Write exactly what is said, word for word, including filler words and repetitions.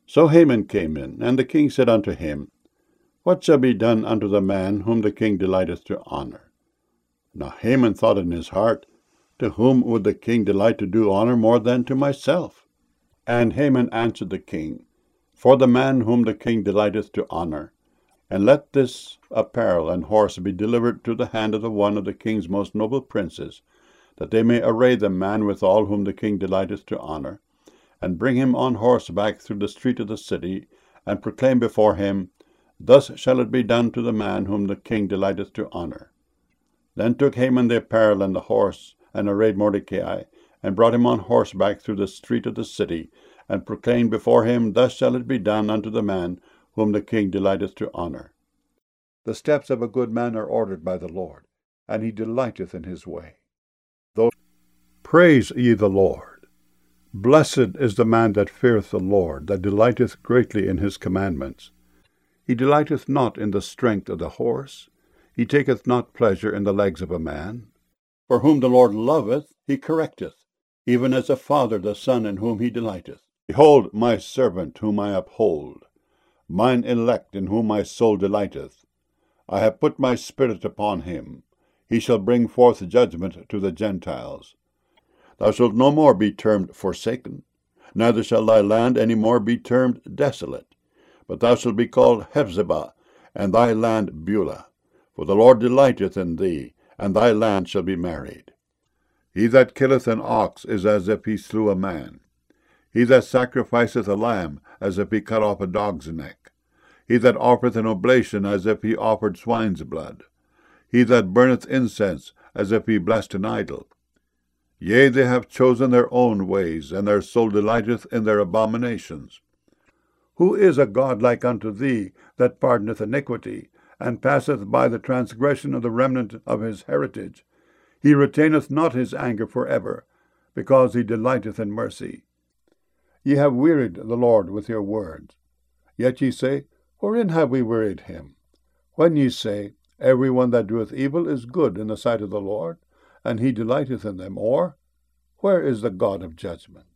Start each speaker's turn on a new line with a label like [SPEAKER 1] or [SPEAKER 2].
[SPEAKER 1] So Haman came in, and the king said unto him, What shall be done unto the man whom the king delighteth to honor? Now Haman thought in his heart, To whom would the king delight to do honor more than to myself? And Haman answered the king, For the man whom the king delighteth to honor. And let this apparel and horse be delivered to the hand of the one of the king's most noble princes, that they may array the man withal whom the king delighteth to honor, and bring him on horseback through the street of the city, and proclaim before him, Thus shall it be done to the man whom the king delighteth to honor. Then took Haman the apparel and the horse, and arrayed Mordecai, and brought him on horseback through the street of the city, and proclaimed before him, Thus shall it be done unto the man whom the king delighteth to honor. The steps of a good man are ordered by the Lord, and he delighteth in his way. Though Praise ye the Lord. Blessed is the man that feareth the Lord, that delighteth greatly in his commandments. He delighteth not in the strength of the horse, he taketh not pleasure in the legs of a man. For whom the Lord loveth, he correcteth, even as a father the son in whom he delighteth. Behold my servant whom I uphold, mine elect in whom my soul delighteth. I have put my spirit upon him. He shall bring forth judgment to the Gentiles. Thou shalt no more be termed forsaken, neither shall thy land any more be termed desolate. But thou shalt be called Hephzibah, and thy land Beulah. For the Lord delighteth in thee, and thy land shall be married. He that killeth an ox is as if he slew a man. He that sacrificeth a lamb, as if he cut off a dog's neck. He that offereth an oblation, as if he offered swine's blood. He that burneth incense, as if he blessed an idol. Yea, they have chosen their own ways, and their soul delighteth in their abominations. Who is a God like unto thee, that pardoneth iniquity, and passeth by the transgression of the remnant of his heritage? He retaineth not his anger for ever, because he delighteth in mercy. Ye have wearied the Lord with your words. Yet ye say, Wherein have we wearied him? When ye say, Every one that doeth evil is good in the sight of the Lord, and he delighteth in them, or, Where is the God of judgment?